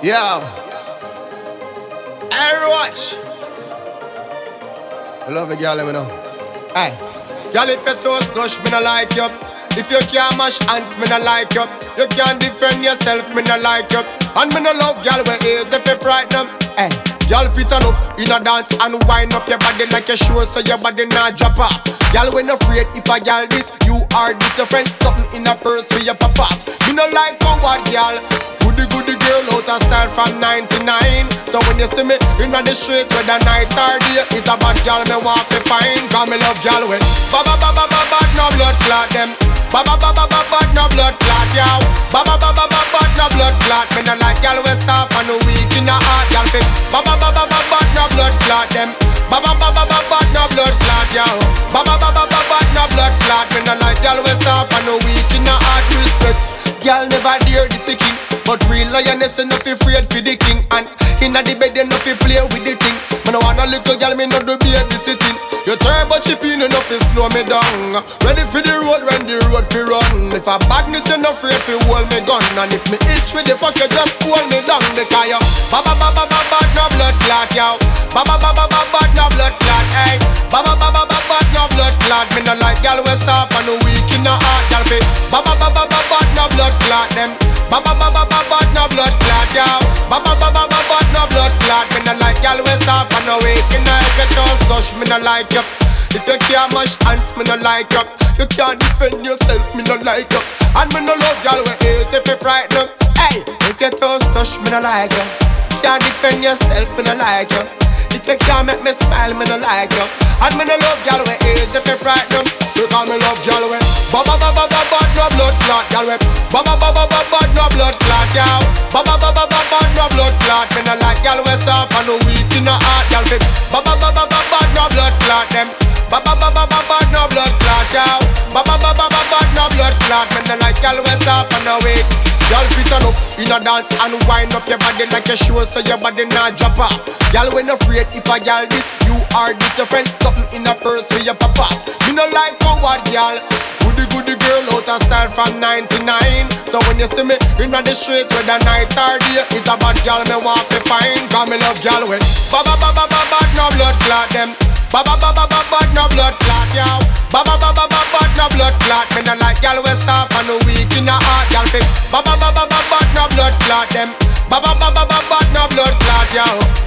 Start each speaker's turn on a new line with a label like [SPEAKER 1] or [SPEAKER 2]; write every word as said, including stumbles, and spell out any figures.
[SPEAKER 1] Yo, hey, watch. I love the girl, let me know. Hey, girl, if your toes touch, me no like you. If you can't mash hands, me no like you. You can't defend yourself, me no like you. And me no love girl with AIDS if you frighten them. Hey, girl, fit on up in a dance and wind up your body like a show so your body not drop off. Girl, when afraid if a girl this, you are this your friend. Something in a purse for your pop off. Me no like coward girl. Goody goody girl out of style from ninety-nine. So when you see me in the street whether night or day, it's a bad girl me want to find. Cause me love girl with ba ba ba ba ba ba no blood clot them. Ba ba ba ba ba ba no blood clot yow. Ba ba ba ba ba ba no blood clot. Me no like girl with soft and no weak in the heart. Girl fit ba ba ba ba ba ba no blood clot them. Ba ba ba ba ba ba no blood clot yow. Ba ba ba ba ba ba no blood clot. Me no like girl with soft and no weak in the heart. Respect. Girl never dare this king, but real lioness enough afraid for the king. And inna the bed enough to play with the thing. Me no want a little girl, me no do babysitting. You turn but she pin enough to slow me down. Ready for the road when the road fi run. If a badness enough afraid fi hold me gun. And if me itch with the fuck you just hold me down. Because you ba ba ba ba ba ba no blood clot yow. Ba ba ba ba ba ba no blood clot hey. Ba ba ba ba ba ba no blood clot. Me no like girl we soft and no weak in the heart. Girl fi ba ba ba ba ba ba no blood clot them. Ba ba ba ba ba ba no blood clot yow. Ba ba ba ba ba ba no blood clot. Me no like girl we soft and no weak in the heart. If you just touch me no like you. If you can't mash hands me no like you. You can't defend yourself me no like you. And me no love girl we hate if you frighten them. Hey, if you just touch me no like you. Can't defend yourself me no like you. If you can't make me smile me no like you. And me no love girl we hate if you frighten them. Because me love girl we ba ba ba ba ba ba no blood clot girl we ba ba ba ba ba ba no blood clot yow. Ba ba ba ba ba ba no blood clot. Me no like girl we soft and no weak in the heart girl we ba ba ba ba ba ba no blood clot them. Ba ba ba ba ba ba no blood clot yow. Ba ba ba ba ba ba no blood clot. Me no like girl we soft and no weak. Girl fit on up in a dance and wind up your body like a show so your body not drop off. Girl when afraid if a girl this, you are this your friend. Something in a purse for your pop off. Me no like coward girl. Goody goody girl out of style from ninety-nine. So when you see me in the street whether night or day, it's a bad girl me want to find. Cause me love girl with ba ba ba ba ba ba no blood clot them. Ba ba ba ba ba ba no blood clot yow. Ba ba ba ba ba ba no blood clot. Me no like girl we soft and no weak in the heart. Girl fit ba ba ba ba ba ba no blood clot them. Ba ba ba ba ba ba no blood clot yow.